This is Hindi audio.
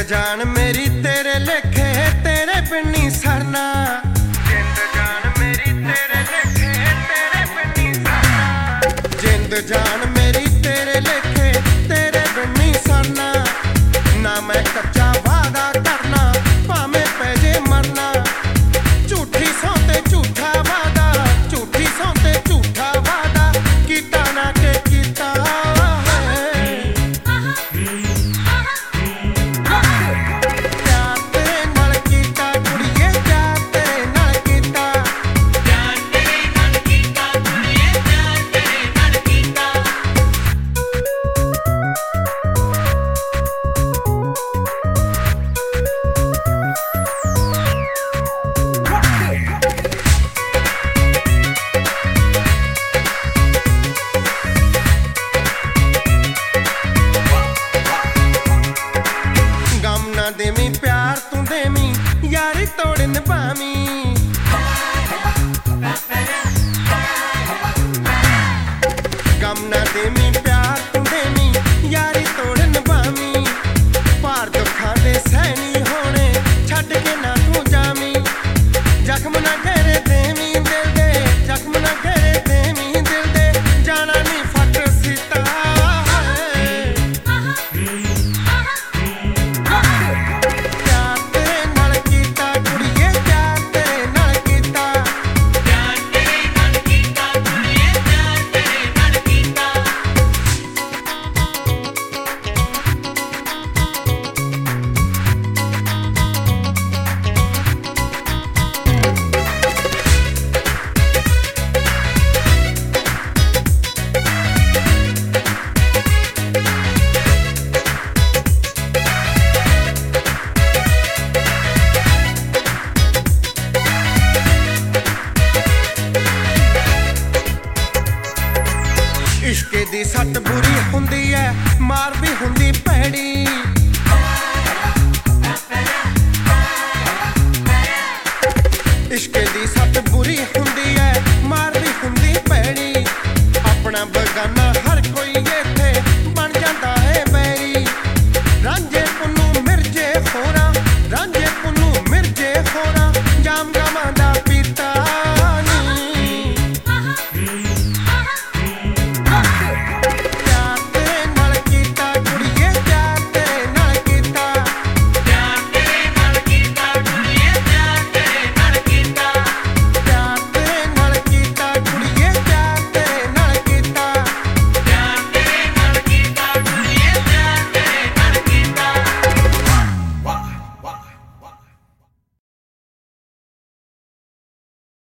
जान मेरी तेरे लेखे तेरे पिन्नी सरना, जिंद जान मेरी तेरे लेखे तेरे पिन्नी सरना, जिंद जान मेरी तेरे लेखे तेरे पिन्नी सरना। ना मैं कच्चा वादा करना भावें पैजे मरना, झूठी सौते झूठा वादा, झूठी सौते झूठा वादा, कीता ना के कीता देमी प्यार तू देमी यारी तोड़ निभामी, गम ना देमी प्यार तू देमी यारी तोड़ निभामी, पार दुखा दे सहनी होने छड़ के ना तू जामी, जख्म ना घेरे देमी दिल दे, जख्म ना घेरे देमी दिल दे, जाना नहीं फट सीता इश्के दी सट